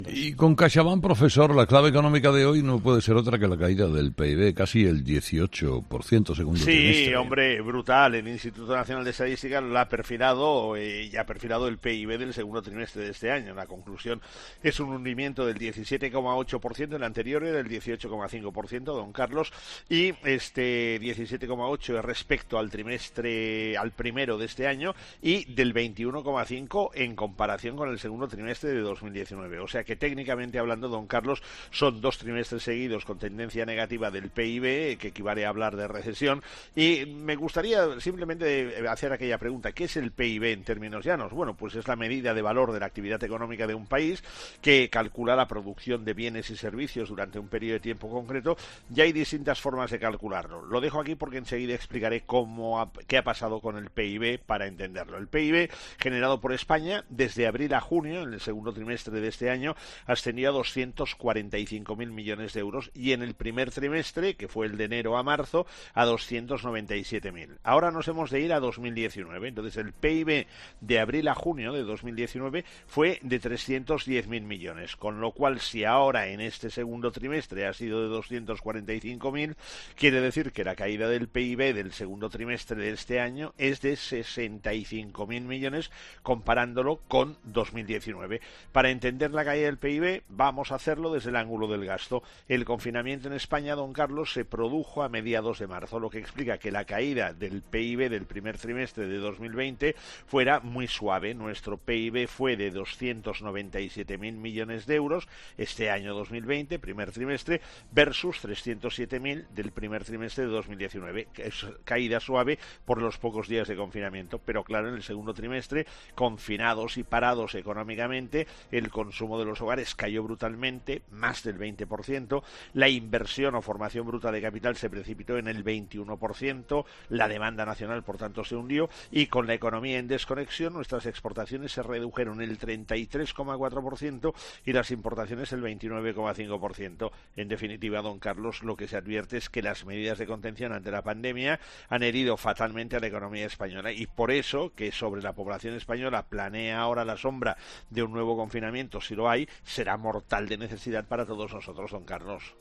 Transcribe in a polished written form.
Y con CaixaBank, profesor, la clave económica de hoy no puede ser otra que la caída del PIB, casi el 18% segundo Sí, trimestre. hombre, brutal. El Instituto Nacional de Estadística lo ha perfilado y ha perfilado el PIB del segundo trimestre de este año. La conclusión es un hundimiento del 17,8%, el anterior era el 18,5%, don Carlos, y este 17,8% es respecto al trimestre, al primero de este año, y del 21,5% en comparación con el segundo trimestre de 2019. O sea que técnicamente hablando, don Carlos, son dos trimestres seguidos con tendencia negativa del PIB, que equivale a hablar de recesión. Y me gustaría simplemente hacer aquella pregunta: ¿qué es el PIB en términos llanos? Bueno, pues es la medida de valor de la actividad económica de un país, que calcula la producción de bienes y servicios durante un periodo de tiempo concreto. Ya hay distintas formas de calcularlo. Lo dejo aquí porque enseguida explicaré qué ha pasado con el PIB para entenderlo. El PIB generado por España desde abril a junio, en el segundo trimestre de este año, ascendió a 245.000 millones de euros, y en el primer trimestre, que fue el de enero a marzo, a 297.000. Ahora nos hemos de ir a 2019. Entonces el PIB de abril a junio de 2019 fue de 310.000 millones, con lo cual si ahora en este segundo trimestre ha sido de 245.000, quiere decir que la caída del PIB del segundo trimestre de este año es de 65.000 millones, comparándolo con 2019. Para entender la caída del PIB vamos a hacerlo desde el ángulo del gasto. El confinamiento en España, don Carlos, se produjo a mediados de marzo, lo que explica que la caída del PIB del primer trimestre de 2020 fuera muy suave. Nuestro PIB fue de 297.000 millones de euros este año 2020, primer trimestre, versus 307.000 del primer trimestre de 2019. Es caída suave por los pocos días de confinamiento, pero claro, en el segundo trimestre, confinados y parados económicamente, el consumo de los hogares cayó brutalmente, más del 20%, la inversión o formación bruta de capital se precipitó en el 21%, la demanda nacional, por tanto, se hundió, y con la economía en desconexión, nuestras exportaciones se redujeron el 33,4% y las importaciones el 29,5%. En definitiva, don Carlos, lo que se advierte es que las medidas de contención ante la pandemia han herido fatalmente a la economía española, y por eso que sobre la población española planea ahora la sombra de un nuevo confinamiento, si lo hay, será mortal de necesidad para todos nosotros, don Carlos.